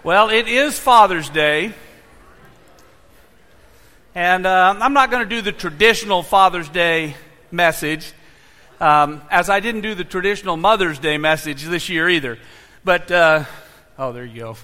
Well, it is Father's Day, and I'm not going to do the traditional Father's Day message, as I didn't do the traditional Mother's Day message this year either. But, there you go.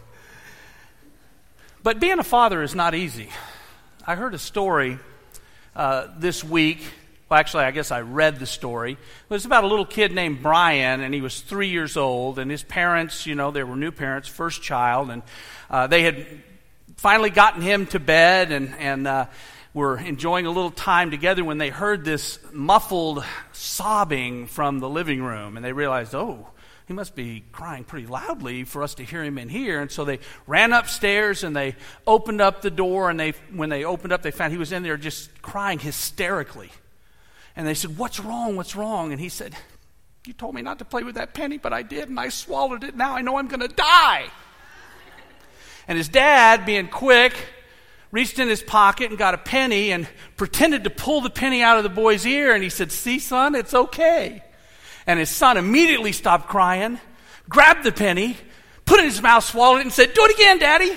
But being a father is not easy. I heard a story this week. Well, actually, I guess I read the story. It was about a little kid named Brian, and he was 3 years old, and his parents, they were new parents, first child, and they had finally gotten him to bed and were enjoying a little time together when they heard this muffled sobbing from the living room, and they realized, he must be crying pretty loudly for us to hear him in here. And so they ran upstairs and they opened up the door, and when they opened up, they found he was in there just crying hysterically. And they said, "What's wrong? What's wrong?" And he said, "You told me not to play with that penny, but I did, and I swallowed it. Now I know I'm going to die." And his dad, being quick, reached in his pocket and got a penny and pretended to pull the penny out of the boy's ear. And he said, "See, son, it's okay." And his son immediately stopped crying, grabbed the penny, put it in his mouth, swallowed it, and said, "Do it again, Daddy."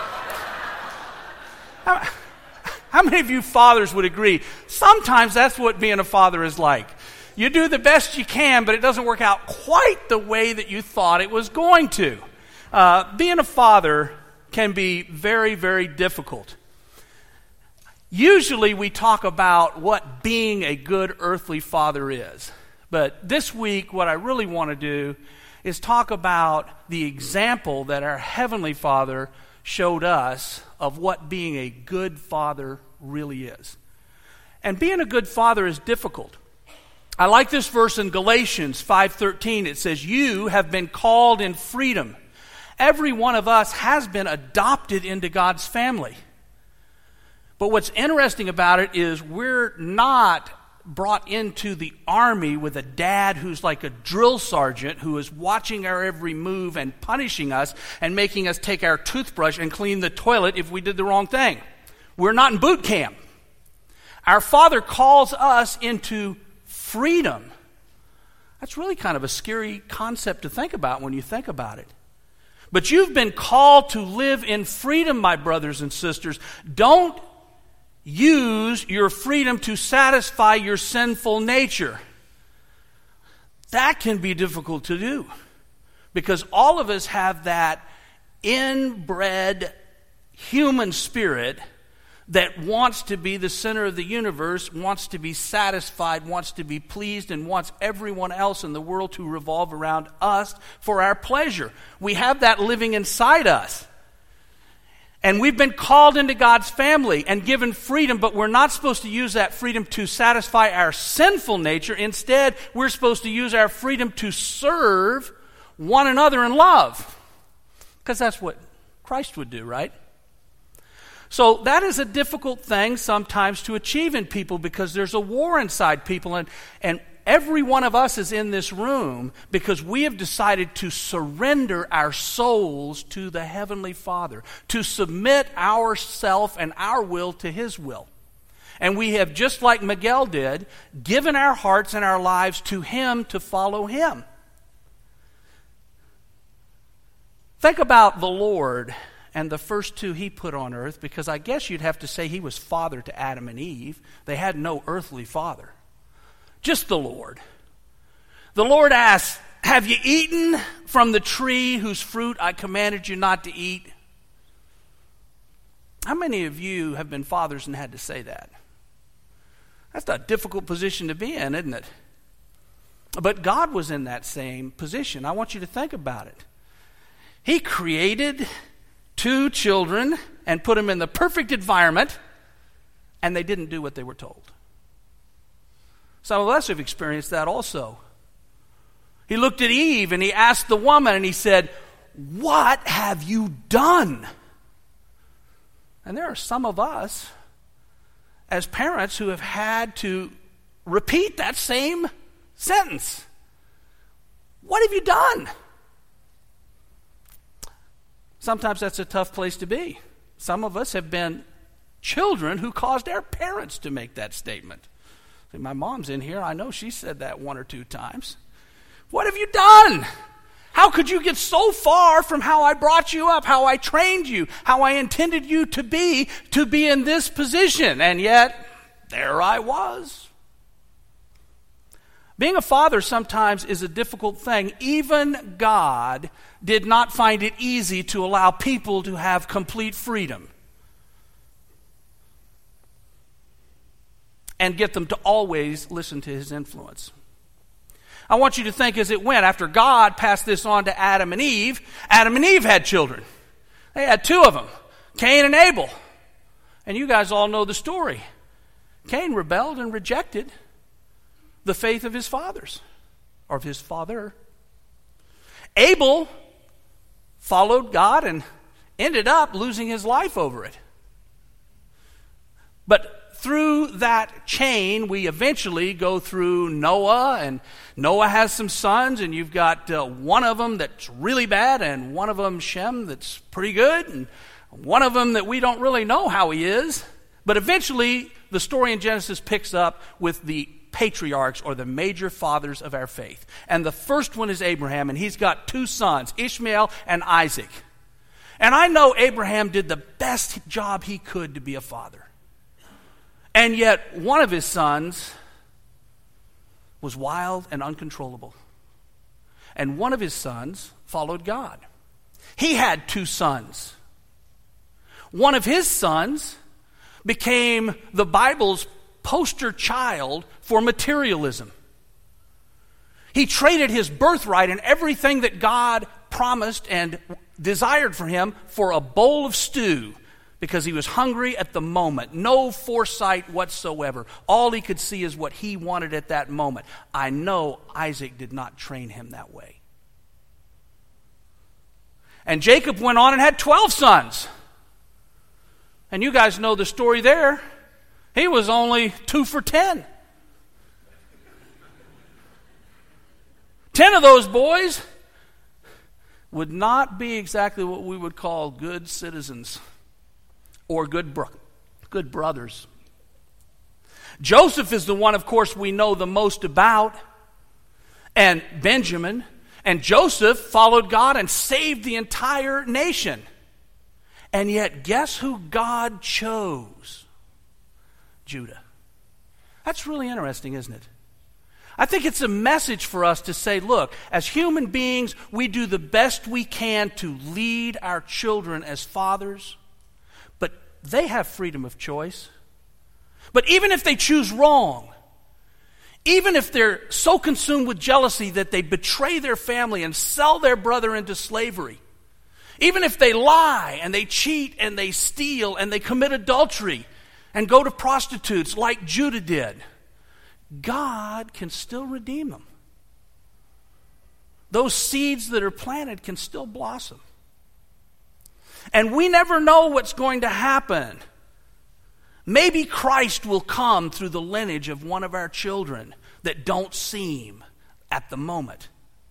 How many of you fathers would agree? Sometimes that's what being a father is like. You do the best you can, but it doesn't work out quite the way that you thought it was going to. Being a father can be very, very difficult. Usually we talk about what being a good earthly father is. But this week, what I really want to do is talk about the example that our Heavenly Father showed us of what being a good father really is. And being a good father is difficult. I like this verse in Galatians 5:13. It says, "You have been called in freedom." Every one of us has been adopted into God's family. But what's interesting about it is we're not brought into the army with a dad who's like a drill sergeant who is watching our every move and punishing us and making us take our toothbrush and clean the toilet if we did the wrong thing. We're not in boot camp. Our Father calls us into freedom. That's really kind of a scary concept to think about when you think about it. But you've been called to live in freedom, my brothers and sisters. Don't use your freedom to satisfy your sinful nature. That can be difficult to do because all of us have that inbred human spirit that wants to be the center of the universe, wants to be satisfied, wants to be pleased, and wants everyone else in the world to revolve around us for our pleasure. We have that living inside us. And we've been called into God's family and given freedom, but we're not supposed to use that freedom to satisfy our sinful nature. Instead, we're supposed to use our freedom to serve one another in love. Because that's what Christ would do, right? So that is a difficult thing sometimes to achieve in people because there's a war inside people. And every one of us is in this room because we have decided to surrender our souls to the Heavenly Father, to submit ourself and our will to His will. And we have, just like Miguel did, given our hearts and our lives to Him to follow Him. Think about the Lord and the first two He put on earth, because I guess you'd have to say He was father to Adam and Eve. They had no earthly father. Just the Lord. The Lord asks, "Have you eaten from the tree whose fruit I commanded you not to eat?" How many of you have been fathers and had to say that? That's a difficult position to be in, isn't it? But God was in that same position. I want you to think about it. He created two children and put them in the perfect environment, and they didn't do what they were told. Some of us have experienced that also. He looked at Eve and He asked the woman and He said, "What have you done?" And there are some of us as parents who have had to repeat that same sentence. What have you done? Sometimes that's a tough place to be. Some of us have been children who caused our parents to make that statement. My mom's in here. I know she said that one or two times. What have you done? How could you get so far from how I brought you up, how I trained you, how I intended you to be in this position? And yet, there I was. Being a father sometimes is a difficult thing. Even God did not find it easy to allow people to have complete freedom and get them to always listen to his influence. I want you to think as it went. After God passed this on to Adam and Eve had children. They had two of them, Cain and Abel. And you guys all know the story. Cain rebelled and rejected the faith of his fathers, or of his father. Abel followed God and ended up losing his life over it. But through that chain, we eventually go through Noah, and Noah has some sons, and you've got one of them that's really bad, and one of them, Shem, that's pretty good, and one of them that we don't really know how he is. But eventually, the story in Genesis picks up with the patriarchs, or the major fathers of our faith. And the first one is Abraham, and he's got two sons, Ishmael and Isaac. And I know Abraham did the best job he could to be a father. And yet, one of his sons was wild and uncontrollable. And one of his sons followed God. He had two sons. One of his sons became the Bible's poster child for materialism. He traded his birthright and everything that God promised and desired for him for a bowl of stew, because he was hungry at the moment. No foresight whatsoever. All he could see is what he wanted at that moment. I know Isaac did not train him that way. And Jacob went on and had 12 sons. And you guys know the story there. He was only 2 for 10. 10 of those boys would not be exactly what we would call good citizens or good brothers. Joseph is the one, of course, we know the most about, and Benjamin. And Joseph followed God and saved the entire nation. And yet, guess who God chose? Judah. That's really interesting, isn't it? I think it's a message for us to say, look, as human beings, we do the best we can to lead our children as fathers, but they have freedom of choice. But even if they choose wrong, even if they're so consumed with jealousy that they betray their family and sell their brother into slavery, even if they lie and they cheat and they steal and they commit adultery and go to prostitutes like Judah did, God can still redeem them. Those seeds that are planted can still blossom. And we never know what's going to happen. Maybe Christ will come through the lineage of one of our children that don't seem, at the moment,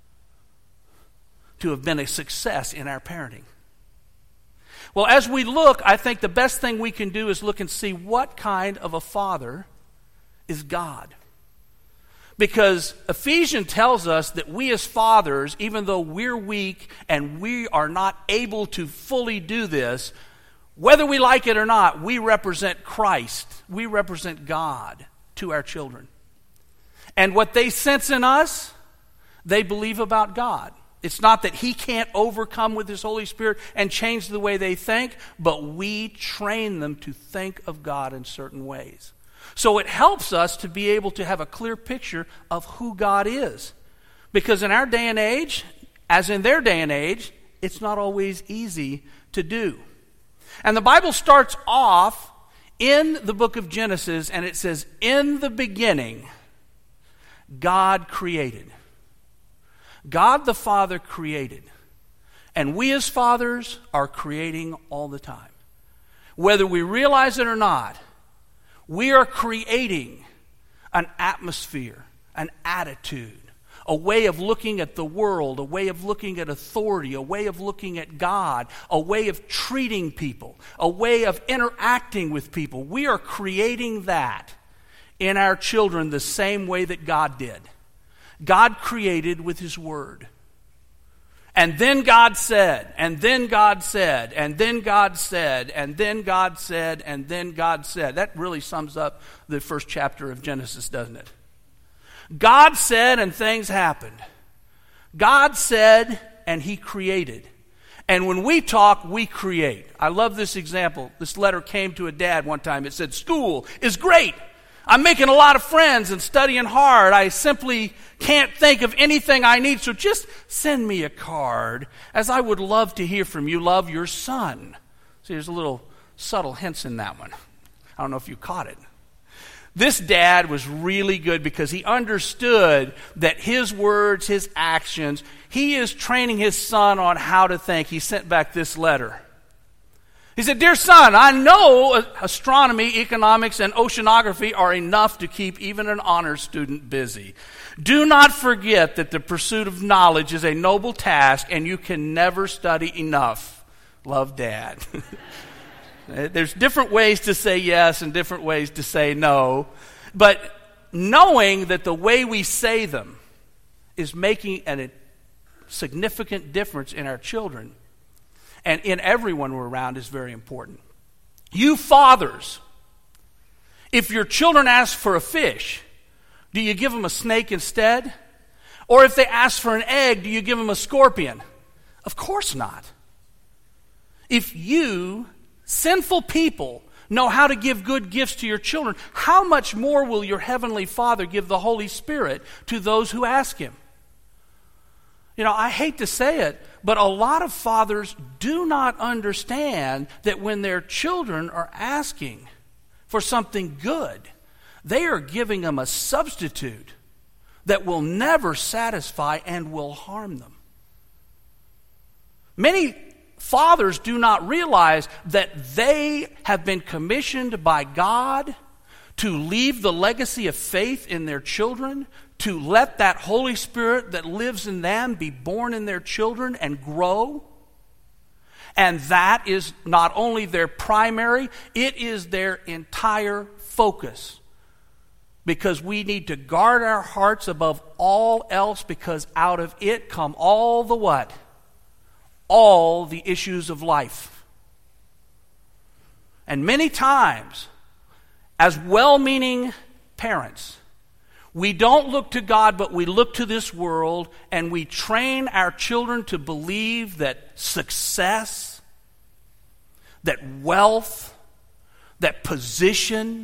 to have been a success in our parenting. Well, as we look, I think the best thing we can do is look and see what kind of a father is God. Because Ephesians tells us that we as fathers, even though we're weak and we are not able to fully do this, whether we like it or not, we represent Christ. We represent God to our children. And what they sense in us, they believe about God. It's not that He can't overcome with His Holy Spirit and change the way they think, but we train them to think of God in certain ways. So it helps us to be able to have a clear picture of who God is. Because in our day and age, as in their day and age, it's not always easy to do. And the Bible starts off in the book of Genesis, and it says, "In the beginning, God created." God the Father created. And we as fathers are creating all the time. Whether we realize it or not, we are creating an atmosphere, an attitude, a way of looking at the world, a way of looking at authority, a way of looking at God, a way of treating people, a way of interacting with people. We are creating that in our children the same way that God did. God created with His Word. And then God said, and then God said, and then God said, and then God said, and then God said. That really sums up the first chapter of Genesis, doesn't it? God said and things happened. God said and he created. And when we talk, we create. I love this example. This letter came to a dad one time. It said, school is great. I'm making a lot of friends and studying hard. I simply can't think of anything I need, so just send me a card, as I would love to hear from you. Love, your son. See, there's a little subtle hints in that one. I don't know if you caught it. This dad was really good because he understood that his words, his actions, he is training his son on how to think. He sent back this letter. He said, dear son, I know astronomy, economics, and oceanography are enough to keep even an honors student busy. Do not forget that the pursuit of knowledge is a noble task and you can never study enough. Love, Dad. There's different ways to say yes and different ways to say no, but knowing that the way we say them is making a significant difference in our children and in everyone we're around is very important. You fathers, if your children ask for a fish, do you give them a snake instead? Or if they ask for an egg, do you give them a scorpion? Of course not. If you, sinful people, know how to give good gifts to your children, how much more will your heavenly Father give the Holy Spirit to those who ask him? You know, I hate to say it, but a lot of fathers do not understand that when their children are asking for something good, they are giving them a substitute that will never satisfy and will harm them. Many fathers do not realize that they have been commissioned by God to leave the legacy of faith in their children, to let that Holy Spirit that lives in them be born in their children and grow. And that is not only their primary, it is their entire focus. Because we need to guard our hearts above all else, because out of it come all the what? All the issues of life. And many times, as well-meaning parents, we don't look to God, but we look to this world, and we train our children to believe that success, that wealth, that position,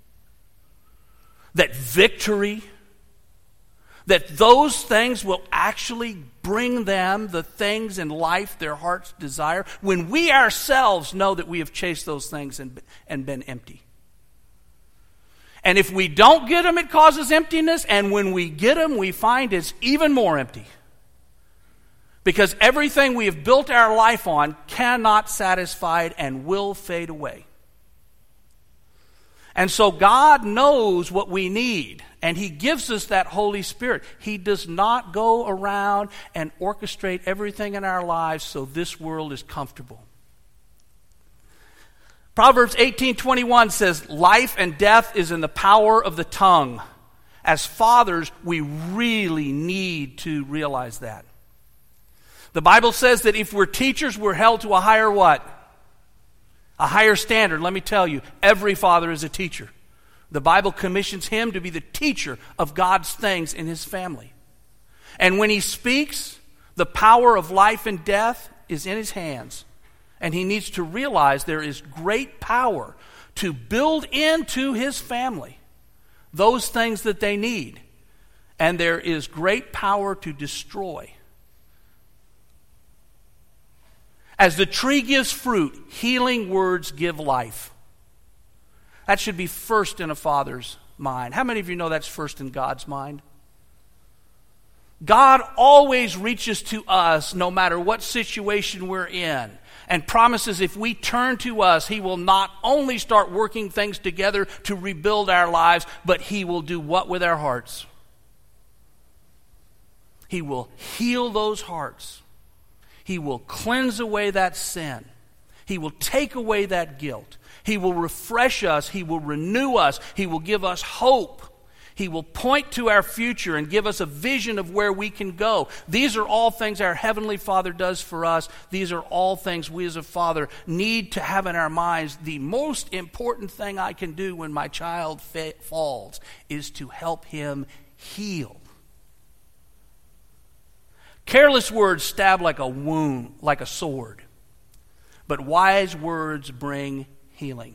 that victory, that those things will actually bring them the things in life their hearts desire, when we ourselves know that we have chased those things and been empty. And if we don't get them, it causes emptiness. And when we get them, we find it's even more empty. Because everything we have built our life on cannot satisfy it and will fade away. And so God knows what we need. And he gives us that Holy Spirit. He does not go around and orchestrate everything in our lives so this world is comfortable. Proverbs 18:21 says, life and death is in the power of the tongue. As fathers, we really need to realize that. The Bible says that if we're teachers, we're held to a higher what? A higher standard. Let me tell you, every father is a teacher. The Bible commissions him to be the teacher of God's things in his family. And when he speaks, the power of life and death is in his hands. And he needs to realize there is great power to build into his family those things that they need. And there is great power to destroy. As the tree gives fruit, healing words give life. That should be first in a father's mind. How many of you know that's first in God's mind? God always reaches to us no matter what situation we're in, and promises if we turn to us, he will not only start working things together to rebuild our lives, but he will do what with our hearts? He will heal those hearts. He will cleanse away that sin. He will take away that guilt. He will refresh us. He will renew us. He will give us hope. He will point to our future and give us a vision of where we can go. These are all things our Heavenly Father does for us. These are all things we as a father need to have in our minds. The most important thing I can do when my child falls is to help him heal. Careless words stab like a wound, like a sword. But wise words bring healing.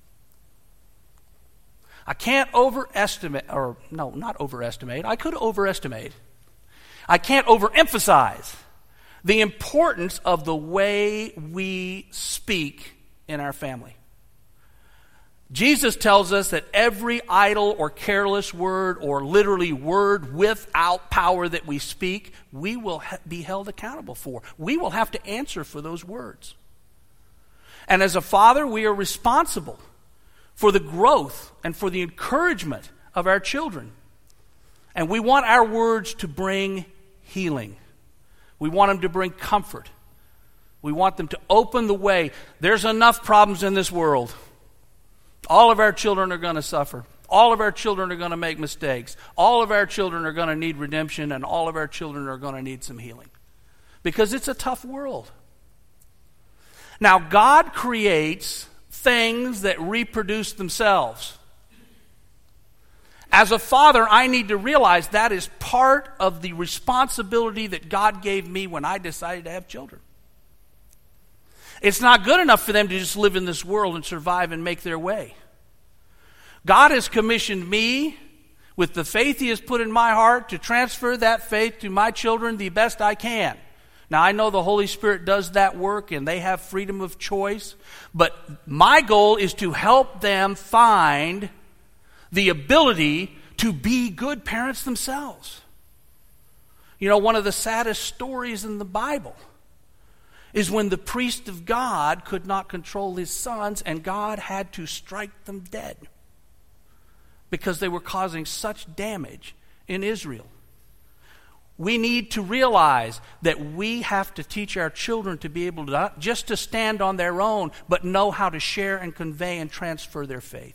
I can't overestimate, or no, not overestimate. I could overestimate. I can't overemphasize the importance of the way we speak in our family. Jesus tells us that every idle or careless word, or literally word without power that we speak, we will be held accountable for. We will have to answer for those words. And as a father, we are responsible for the growth and for the encouragement of our children. And we want our words to bring healing. We want them to bring comfort. We want them to open the way. There's enough problems in this world. All of our children are going to suffer. All of our children are going to make mistakes. All of our children are going to need redemption, and all of our children are going to need some healing. Because it's a tough world. Now, God creates things that reproduce themselves. As a father, I need to realize that is part of the responsibility that God gave me when I decided to have children. It's not good enough for them to just live in this world and survive and make their way. God has commissioned me with the faith He has put in my heart to transfer that faith to my children the best I can. Now, I know the Holy Spirit does that work and they have freedom of choice, but my goal is to help them find the ability to be good parents themselves. You know, one of the saddest stories in the Bible is when the priest of God could not control his sons and God had to strike them dead because they were causing such damage in Israel. We need to realize that we have to teach our children to be able to not just to stand on their own, but know how to share and convey and transfer their faith.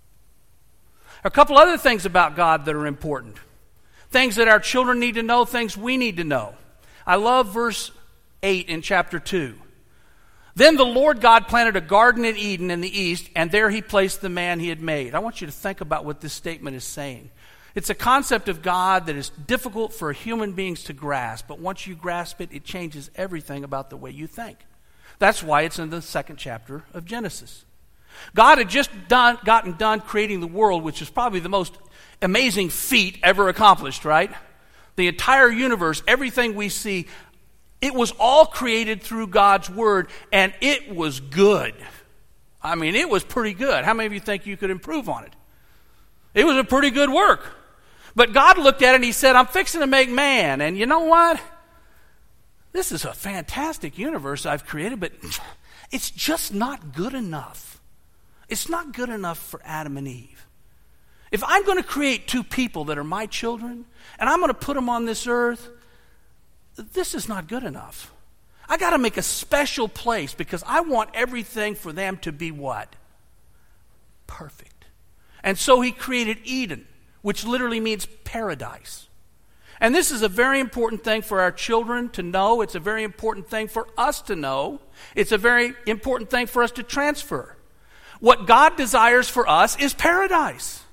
A couple other things about God that are important. Things that our children need to know, things we need to know. I love verse 8 in chapter 2. Then the Lord God planted a garden in Eden in the east, and there He placed the man He had made. I want you to think about what this statement is saying. It's a concept of God that is difficult for human beings to grasp, but once you grasp it, it changes everything about the way you think. That's why it's in the second chapter of Genesis. God had just gotten done creating the world, which is probably the most amazing feat ever accomplished, right? The entire universe, everything we see, it was all created through God's Word, and it was good. I mean, it was pretty good. How many of you think you could improve on it? It was a pretty good work. But God looked at it and He said, I'm fixing to make man. And you know what? This is a fantastic universe I've created, but it's just not good enough. It's not good enough for Adam and Eve. If I'm going to create two people that are my children, and I'm going to put them on this earth, this is not good enough. I got to make a special place because I want everything for them to be what? Perfect. And so He created Eden, which literally means paradise. And this is a very important thing for our children to know. It's a very important thing for us to know. It's a very important thing for us to transfer. What God desires for us is paradise.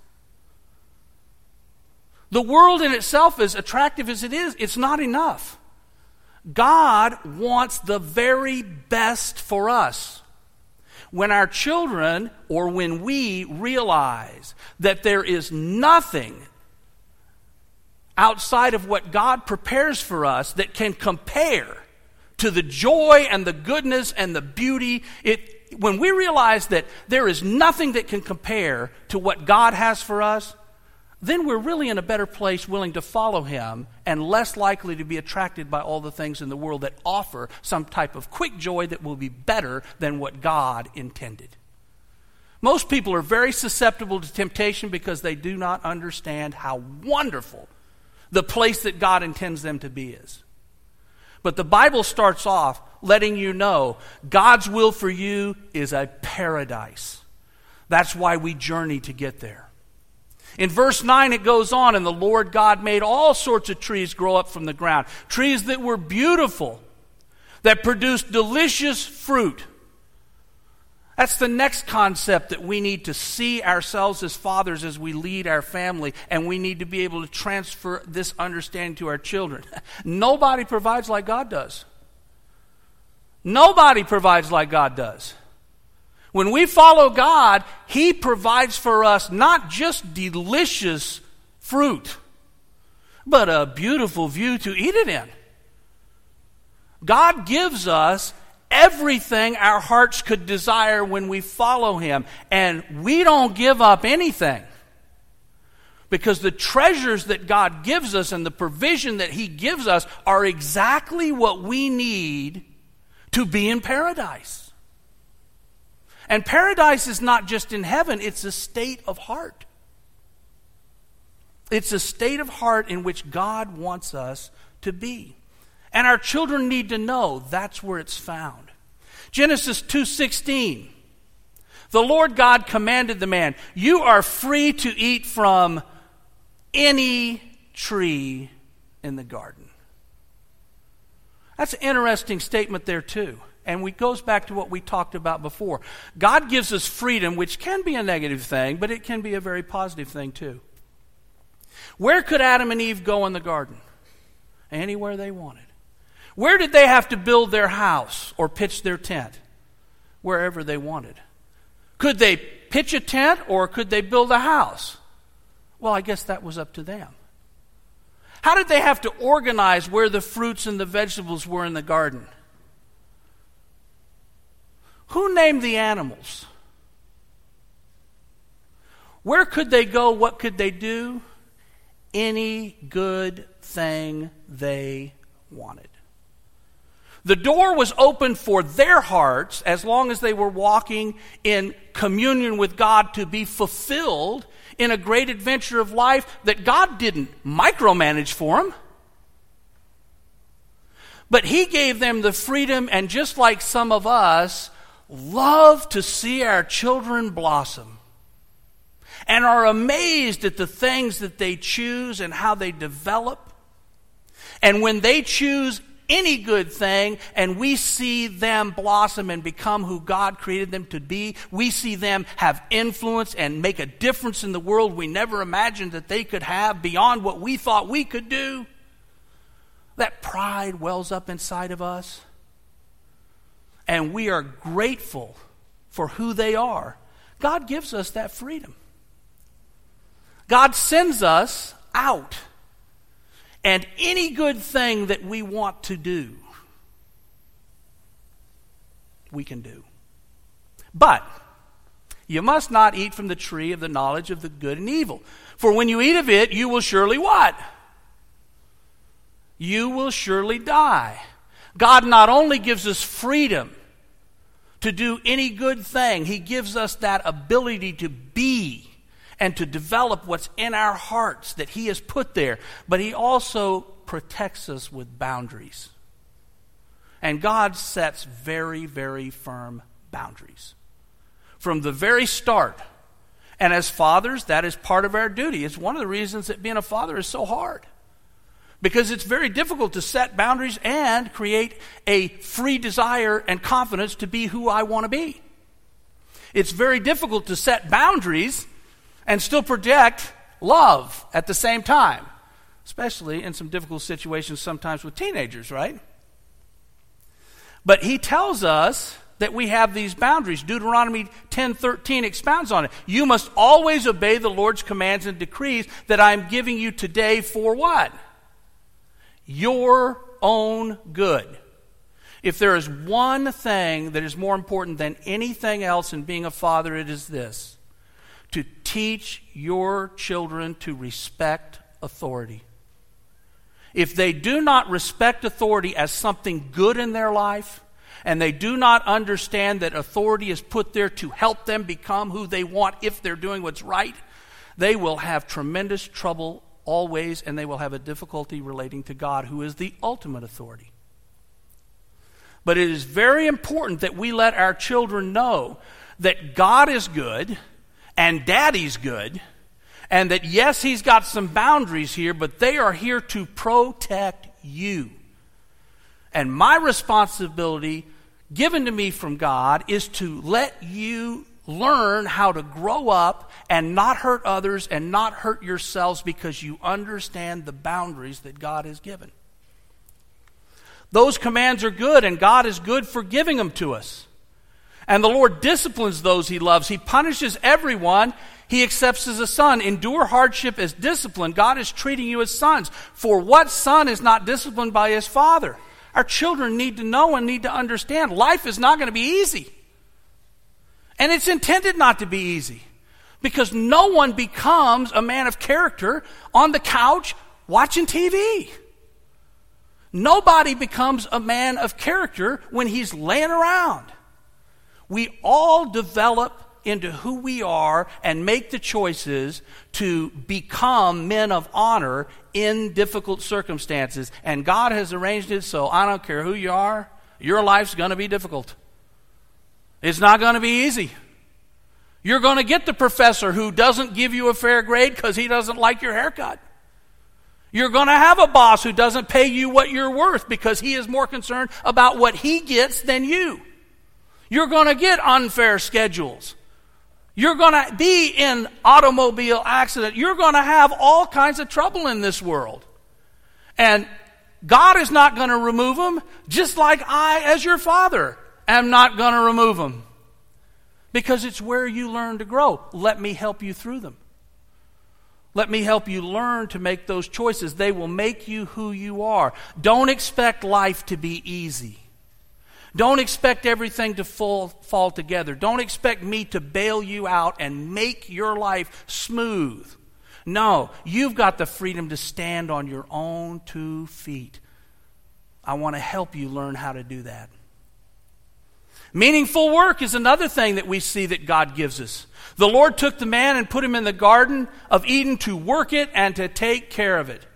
The world in itself, as attractive as it is, it's not enough. God wants the very best for us. When our children, or when we realize that there is nothing outside of what God prepares for us that can compare to the joy and the goodness and the beauty, when we realize that there is nothing that can compare to what God has for us, then we're really in a better place willing to follow Him and less likely to be attracted by all the things in the world that offer some type of quick joy that will be better than what God intended. Most people are very susceptible to temptation because they do not understand how wonderful the place that God intends them to be is. But the Bible starts off letting you know God's will for you is a paradise. That's why we journey to get there. In verse 9 it goes on, and the Lord God made all sorts of trees grow up from the ground. Trees that were beautiful, that produced delicious fruit. That's the next concept that we need to see ourselves as fathers as we lead our family, and we need to be able to transfer this understanding to our children. Nobody provides like God does. Nobody provides like God does. When we follow God, He provides for us not just delicious fruit, but a beautiful view to eat it in. God gives us everything our hearts could desire when we follow Him. And we don't give up anything. Because the treasures that God gives us and the provision that He gives us are exactly what we need to be in paradise. And paradise is not just in heaven, it's a state of heart. It's a state of heart in which God wants us to be. And our children need to know that's where it's found. Genesis 2:16. The Lord God commanded the man, "You are free to eat from any tree in the garden." That's an interesting statement there too. And it goes back to what we talked about before. God gives us freedom, which can be a negative thing, but it can be a very positive thing too. Where could Adam and Eve go in the garden? Anywhere they wanted. Where did they have to build their house or pitch their tent? Wherever they wanted. Could they pitch a tent or could they build a house? Well, I guess that was up to them. How did they have to organize where the fruits and the vegetables were in the garden? Who named the animals? Where could they go? What could they do? Any good thing they wanted. The door was open for their hearts as long as they were walking in communion with God to be fulfilled in a great adventure of life that God didn't micromanage for them. But He gave them the freedom, and just like some of us, love to see our children blossom and are amazed at the things that they choose and how they develop. And when they choose any good thing and we see them blossom and become who God created them to be, we see them have influence and make a difference in the world we never imagined that they could have beyond what we thought we could do, that pride wells up inside of us. And we are grateful for who they are. God gives us that freedom. God sends us out. And any good thing that we want to do, we can do. But you must not eat from the tree of the knowledge of the good and evil. For when you eat of it, you will surely what? You will surely die. God not only gives us freedom to do any good thing, He gives us that ability to be and to develop what's in our hearts that He has put there. But He also protects us with boundaries. And God sets very, very firm boundaries. From the very start. And as fathers, that is part of our duty. It's one of the reasons that being a father is so hard. Because it's very difficult to set boundaries and create a free desire and confidence to be who I want to be. It's very difficult to set boundaries and still project love at the same time. Especially in some difficult situations sometimes with teenagers, right? But He tells us that we have these boundaries. Deuteronomy 10:13 expounds on it. You must always obey the Lord's commands and decrees that I am giving you today for what? Your own good. If there is one thing that is more important than anything else in being a father, it is this: to teach your children to respect authority. If they do not respect authority as something good in their life, and they do not understand that authority is put there to help them become who they want if they're doing what's right, they will have tremendous trouble always, and they will have a difficulty relating to God, who is the ultimate authority. But it is very important that we let our children know that God is good, and Daddy's good, And that, yes, he's got some boundaries here, but they are here to protect you. And my responsibility given to me from God is to let you learn how to grow up and not hurt others and not hurt yourselves because you understand the boundaries that God has given. Those commands are good, and God is good for giving them to us. And the Lord disciplines those he loves. He punishes everyone he accepts as a son. Endure hardship as discipline. God is treating you as sons. For what son is not disciplined by his father? Our children need to know and need to understand life is not going to be easy. And it's intended not to be easy. Because no one becomes a man of character on the couch watching TV. Nobody becomes a man of character when he's laying around. We all develop into who we are and make the choices to become men of honor in difficult circumstances. And God has arranged it so I don't care who you are, your life's going to be difficult. It's not going to be easy. You're going to get the professor who doesn't give you a fair grade because he doesn't like your haircut. You're going to have a boss who doesn't pay you what you're worth because he is more concerned about what he gets than you. You're going to get unfair schedules. You're going to be in automobile accident. You're going to have all kinds of trouble in this world. And God is not going to remove them, just like I, as your father, am not going to remove them. Because it's where you learn to grow. Let me help you through them. Let me help you learn to make those choices. They will make you who you are. Don't expect life to be easy. Don't expect everything to fall together. Don't expect me to bail you out and make your life smooth. No, you've got the freedom to stand on your own 2 feet. I want to help you learn how to do that. Meaningful work is another thing that we see that God gives us. The Lord took the man and put him in the Garden of Eden to work it and to take care of it.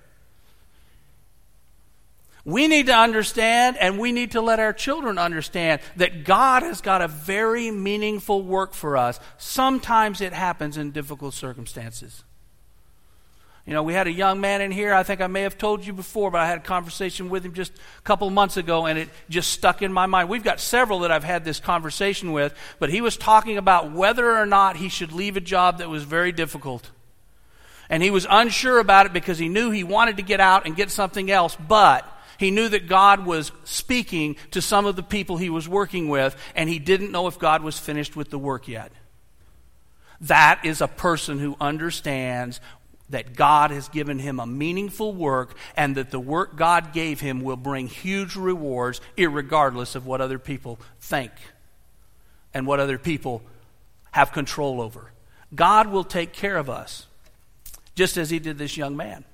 We need to understand, and we need to let our children understand, that God has got a very meaningful work for us. Sometimes it happens in difficult circumstances. You know, we had a young man in here, I think I may have told you before, but I had a conversation with him just a couple of months ago, and it just stuck in my mind. We've got several that I've had this conversation with, but he was talking about whether or not he should leave a job that was very difficult. And he was unsure about it because he knew he wanted to get out and get something else, but he knew that God was speaking to some of the people he was working with, and he didn't know if God was finished with the work yet. That is a person who understands that God has given him a meaningful work, and that the work God gave him will bring huge rewards irregardless of what other people think and what other people have control over. God will take care of us, just as he did this young man.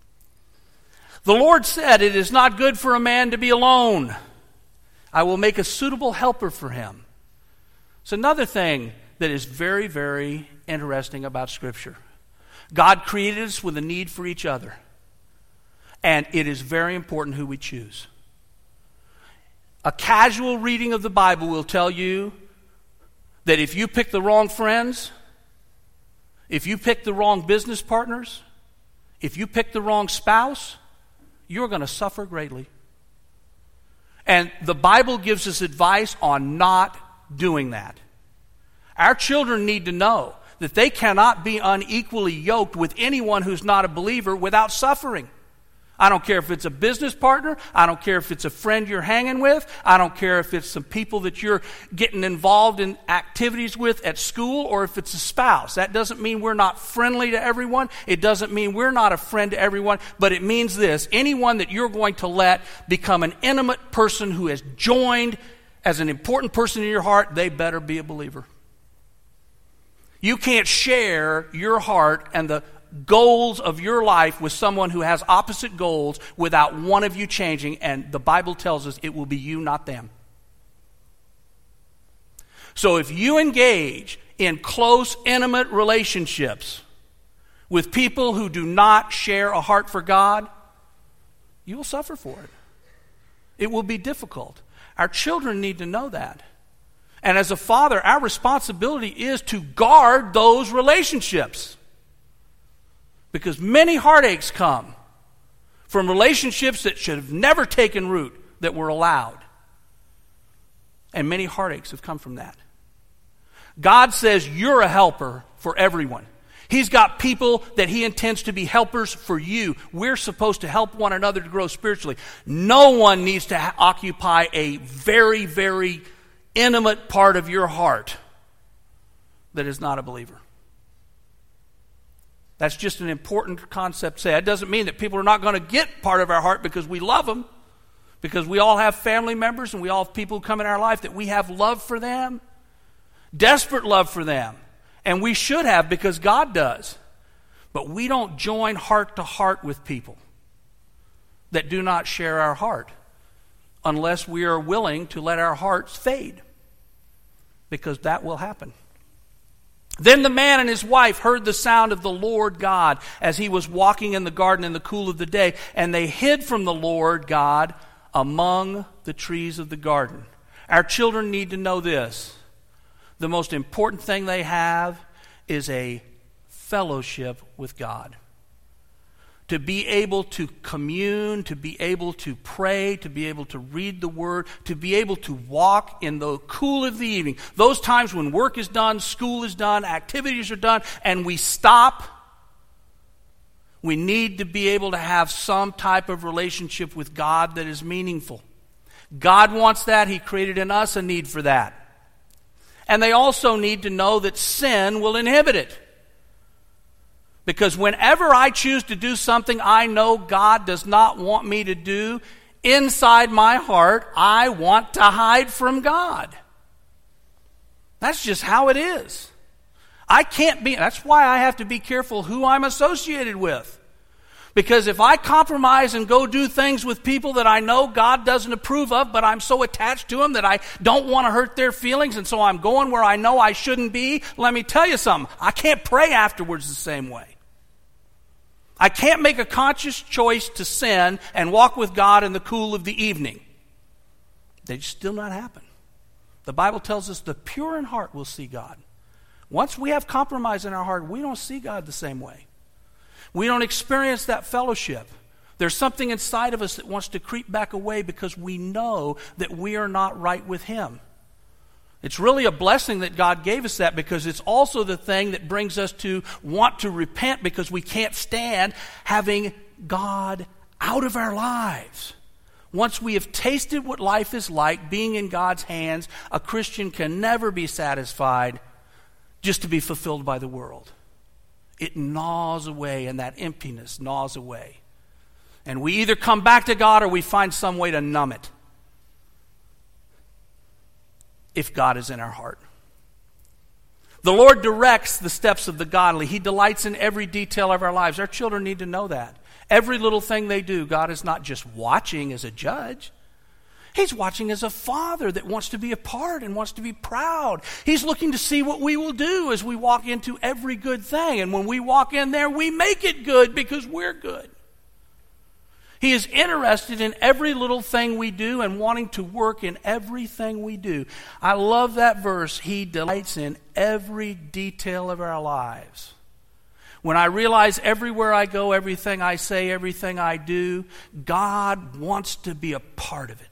The Lord said, "It is not good for a man to be alone. I will make a suitable helper for him." It's another thing that is very, very interesting about Scripture. God created us with a need for each other. And it is very important who we choose. A casual reading of the Bible will tell you that if you pick the wrong friends, if you pick the wrong business partners, if you pick the wrong spouse, you're going to suffer greatly. And the Bible gives us advice on not doing that. Our children need to know that they cannot be unequally yoked with anyone who's not a believer without suffering. I don't care if it's a business partner. I don't care if it's a friend you're hanging with. I don't care if it's some people that you're getting involved in activities with at school, or if it's a spouse. That doesn't mean we're not friendly to everyone. It doesn't mean we're not a friend to everyone. But it means this: anyone that you're going to let become an intimate person who has joined as an important person in your heart, they better be a believer. You can't share your heart and the goals of your life with someone who has opposite goals without one of you changing, and the Bible tells us it will be you, not them. So if you engage in close, intimate relationships with people who do not share a heart for God, you will suffer for it. It will be difficult. Our children need to know that. And as a father, our responsibility is to guard those relationships. Because many heartaches come from relationships that should have never taken root that were allowed. And many heartaches have come from that. God says you're a helper for everyone. He's got people that he intends to be helpers for you. We're supposed to help one another to grow spiritually. No one needs to occupy a very, very intimate part of your heart that is not a believer. That's just an important concept to say. It doesn't mean that people are not going to get part of our heart because we love them, because we all have family members and we all have people who come in our life that we have love for them, desperate love for them. And we should have, because God does. But we don't join heart to heart with people that do not share our heart unless we are willing to let our hearts fade, because that will happen. Then the man and his wife heard the sound of the Lord God as he was walking in the garden in the cool of the day, and they hid from the Lord God among the trees of the garden. Our children need to know this. The most important thing they have is a fellowship with God. To be able to commune, to be able to pray, to be able to read the Word, to be able to walk in the cool of the evening. Those times when work is done, school is done, activities are done, and we stop. We need to be able to have some type of relationship with God that is meaningful. God wants that. He created in us a need for that. And they also need to know that sin will inhibit it. Because whenever I choose to do something I know God does not want me to do, inside my heart, I want to hide from God. That's just how it is. That's why I have to be careful who I'm associated with. Because if I compromise and go do things with people that I know God doesn't approve of, but I'm so attached to them that I don't want to hurt their feelings, and so I'm going where I know I shouldn't be, let me tell you something. I can't pray afterwards the same way. I can't make a conscious choice to sin and walk with God in the cool of the evening. They just still not happen. The Bible tells us the pure in heart will see God. Once we have compromise in our heart, we don't see God the same way. We don't experience that fellowship. There's something inside of us that wants to creep back away because we know that we are not right with Him. It's really a blessing that God gave us that, because it's also the thing that brings us to want to repent, because we can't stand having God out of our lives. Once we have tasted what life is like, being in God's hands, a Christian can never be satisfied just to be fulfilled by the world. It gnaws away, and that emptiness gnaws away. And we either come back to God or we find some way to numb it, if God is in our heart. The Lord directs the steps of the godly. He delights in every detail of our lives. Our children need to know that. Every little thing they do, God is not just watching as a judge. He's watching as a father that wants to be a part and wants to be proud. He's looking to see what we will do as we walk into every good thing. And when we walk in there, we make it good because we're good. He is interested in every little thing we do and wanting to work in everything we do. I love that verse. He delights in every detail of our lives. When I realize everywhere I go, everything I say, everything I do, God wants to be a part of it.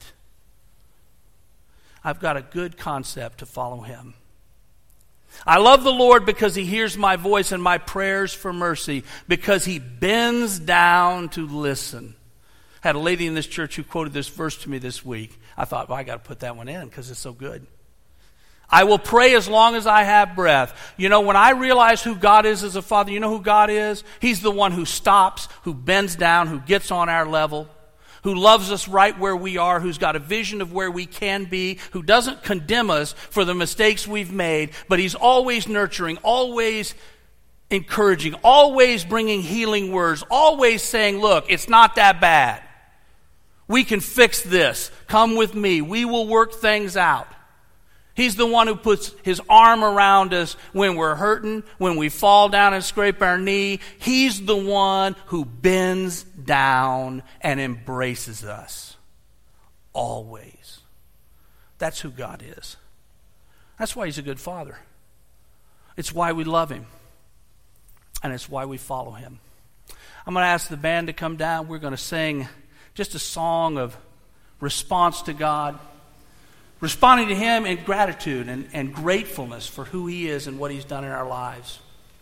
I've got a good concept to follow Him. I love the Lord because He hears my voice and my prayers for mercy, because He bends down to listen. I had a lady in this church who quoted this verse to me this week. I thought, well, I got to put that one in because it's so good. I will pray as long as I have breath. You know, when I realize who God is as a father, you know who God is? He's the one who stops, who bends down, who gets on our level, who loves us right where we are, who's got a vision of where we can be, who doesn't condemn us for the mistakes we've made, but He's always nurturing, always encouraging, always bringing healing words, always saying, look, it's not that bad. We can fix this. Come with me. We will work things out. He's the one who puts His arm around us when we're hurting, when we fall down and scrape our knee. He's the one who bends down and embraces us. Always. That's who God is. That's why He's a good Father. It's why we love Him. And it's why we follow Him. I'm going to ask the band to come down. We're going to sing just a song of response to God, responding to Him in gratitude and gratefulness for who He is and what He's done in our lives.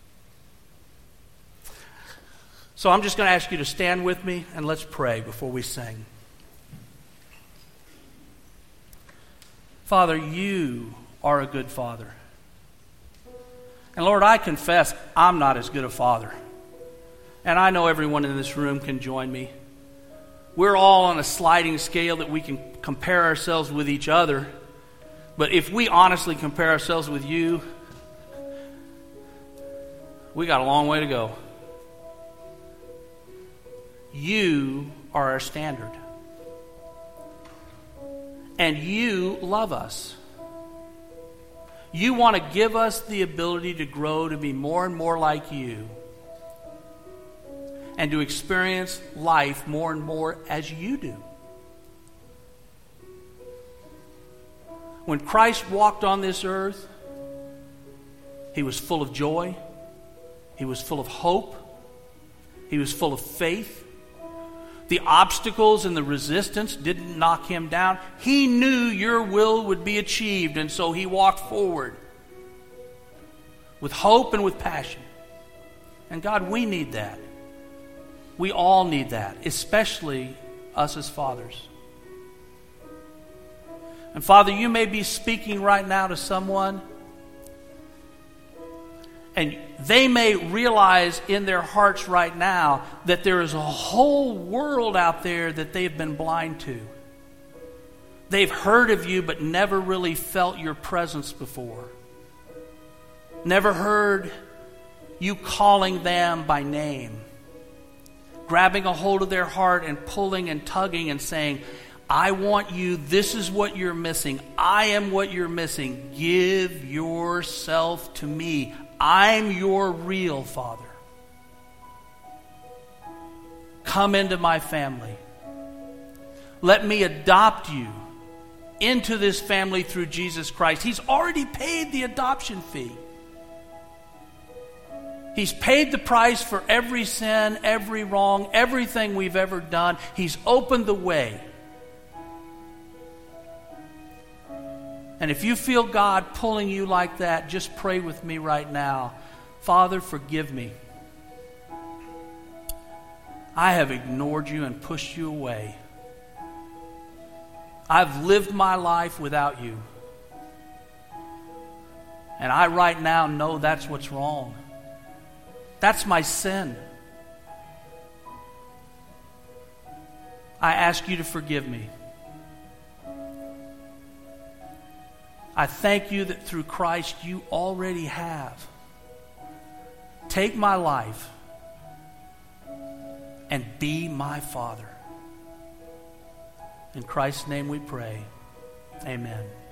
So I'm just going to ask you to stand with me and let's pray before we sing. Father, You are a good Father. And Lord, I confess I'm not as good a father. And I know everyone in this room can join me. We're all on a sliding scale that we can compare ourselves with each other. But if we honestly compare ourselves with You, we got a long way to go. You are our standard. And You love us. You want to give us the ability to grow to be more and more like You, and to experience life more and more as You do. When Christ walked on this earth, He was full of joy. He was full of hope. He was full of faith. The obstacles and the resistance didn't knock Him down. He knew Your will would be achieved, and so He walked forward with hope and with passion. And God, we need that. We all need that, especially us as fathers. And Father, You may be speaking right now to someone, and they may realize in their hearts right now that there is a whole world out there that they've been blind to. They've heard of You but never really felt Your presence before. Never heard You calling them by name. Grabbing a hold of their heart and pulling and tugging and saying, I want You, this is what you're missing. I am what you're missing. Give yourself to me. I'm your real Father. Come into my family. Let me adopt you into this family through Jesus Christ. He's already paid the adoption fee. He's paid the price for every sin, every wrong, everything we've ever done. He's opened the way. And if you feel God pulling you like that, just pray with me right now. Father, forgive me. I have ignored You and pushed You away. I've lived my life without You. And I right now know that's what's wrong. That's my sin. I ask You to forgive me. I thank You that through Christ You already have. Take my life and be my Father. In Christ's name we pray. Amen.